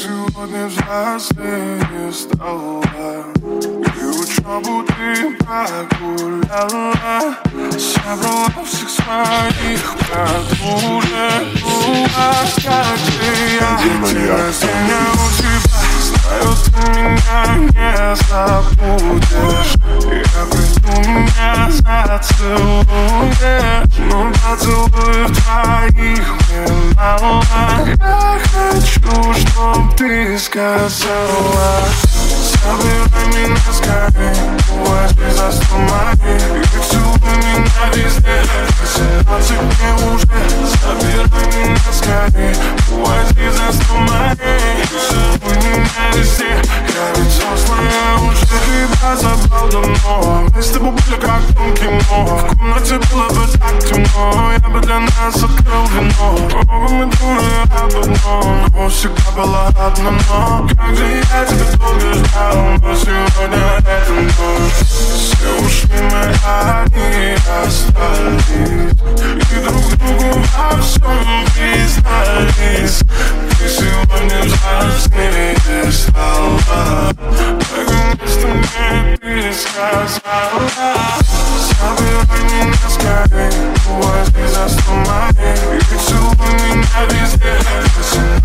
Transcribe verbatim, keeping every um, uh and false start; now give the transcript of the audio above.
сегодня взрослее стала, и учебу ты прогуляла. Собрала всех своих подружек, как ты, я тебя сильно у тебя. Знаю, ты меня не забудешь. Я приду, меня зацелуешь, но поцелуев твоих мне мало. Я хочу, чтоб ты сказала: забирай меня скорей, возьми за сто моих, и целуй меня везде. Восемнадцать мне уже, забирай меня скорей, возьми за сто моих, и целуй меня везде. Я ведь взрослая уже, тебя забрал давно. Мы с тобой были как в том кино, в комнате было бы так темно. Я бы для нас открыл вино, оба мы думали об одном, кровь всегда была одна, но как же я тебя долго ждал, но сегодня это ночь. Все ушли, мы одни остались, и друг другу во всем признались. Ты сегодня взрослее стала, наконец-то мне ты сказала: забирай меня скорей, возьми за сто моих, и целуй меня везде.